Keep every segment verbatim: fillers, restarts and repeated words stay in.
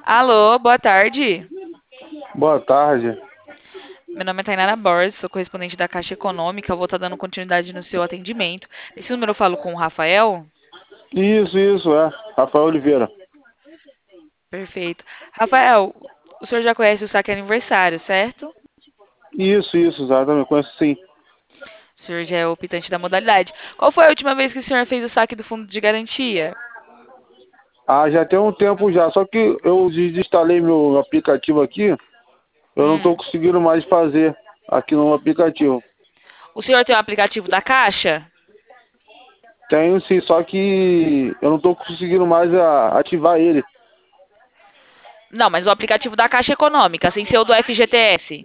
Alô, boa tarde. Boa tarde. Meu nome é Tainara Borges, sou correspondente da Caixa Econômica. Eu vou estar dando continuidade no seu atendimento. Esse número eu falo com o Rafael? Isso, isso, é. Rafael Oliveira. Perfeito. Rafael, o senhor já conhece o saque aniversário, certo? Isso, isso, exatamente. Conheço sim. O senhor já é optante da modalidade. Qual foi a última vez que o senhor fez o saque do fundo de garantia? Ah, já tem um tempo já. Só que eu desinstalei meu aplicativo aqui. Eu não estou Hum. conseguindo mais fazer aqui no aplicativo. O senhor tem o aplicativo da Caixa? Tenho sim, só que eu não estou conseguindo mais a- ativar ele. Não, mas o aplicativo da Caixa Econômica, sem ser o do F G T S.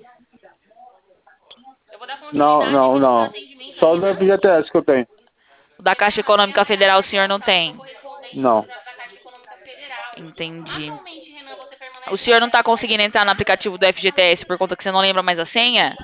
Não, não, não. Só do F G T S que eu tenho. O da Caixa Econômica Federal o senhor não tem? Não. Entendi. O senhor não está conseguindo entrar no aplicativo do F G T S por conta que você não lembra mais a senha?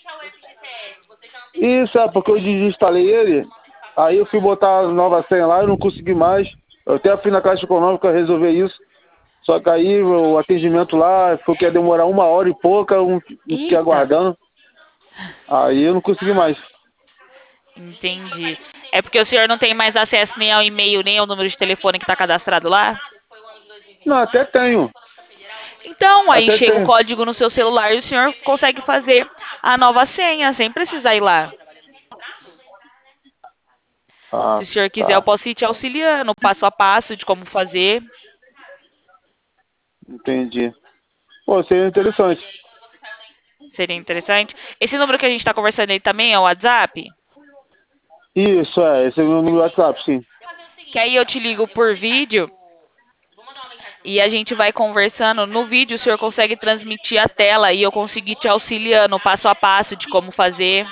Isso é porque eu desinstalei ele. Aí eu fui botar a nova senha lá e não consegui mais. Eu até fui na Caixa Econômica resolver isso. Só que aí o atendimento lá foi que ia demorar uma hora e pouca, eu não não fiquei Eita, aguardando. Aí eu não consegui mais. entendi. É porque o senhor não tem mais acesso nem ao e-mail, nem ao número de telefone que está cadastrado lá? Não, até tenho. Então, aí Até chega o tenho. código no seu celular e o senhor consegue fazer a nova senha sem precisar ir lá. Se Ah, o senhor quiser, eu tá. posso ir te auxiliando, passo a passo de como fazer. Entendi. Pô, seria interessante. Seria interessante. Esse número que a gente está conversando aí também é o WhatsApp? Isso, é. Esse é o meu número do WhatsApp, sim. Que aí eu te ligo por vídeo e a gente vai conversando. No vídeo, o senhor consegue transmitir a tela e eu consegui te auxiliando passo a passo de como fazer.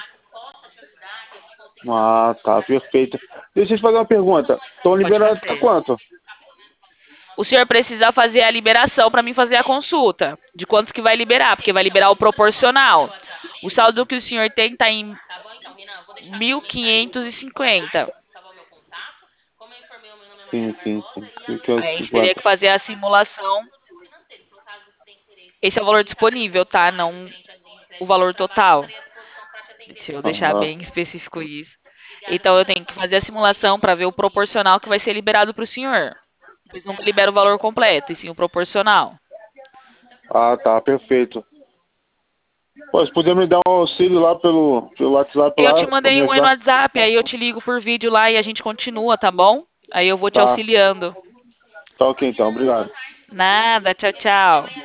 Ah, tá. Perfeito. Deixa eu te fazer uma pergunta. Estão Pode liberando até fazer. quanto? O senhor precisa fazer a liberação para mim fazer a consulta. De quantos que vai liberar, porque vai liberar o proporcional. O saldo que o senhor tem está em mil quinhentos e cinquenta. Sim, sim, sim. Aí a gente teria que quinhentos e cinquenta. fazer a simulação. Esse é o valor disponível, tá? Não o valor total. Deixa eu deixar Aham. bem específico isso. Então eu tenho que fazer a simulação para ver o proporcional que vai ser liberado para o senhor. Eles nunca liberam o valor completo, e sim o proporcional. Ah, tá. Perfeito. Pô, se puder me dar um auxílio lá pelo, pelo WhatsApp Eu te lá, pra me mandei um aí no ajudar. WhatsApp, aí eu te ligo por vídeo lá e a gente continua, tá bom? Aí eu vou te Tá. auxiliando. Tá ok então. Obrigado. Nada, tchau, tchau.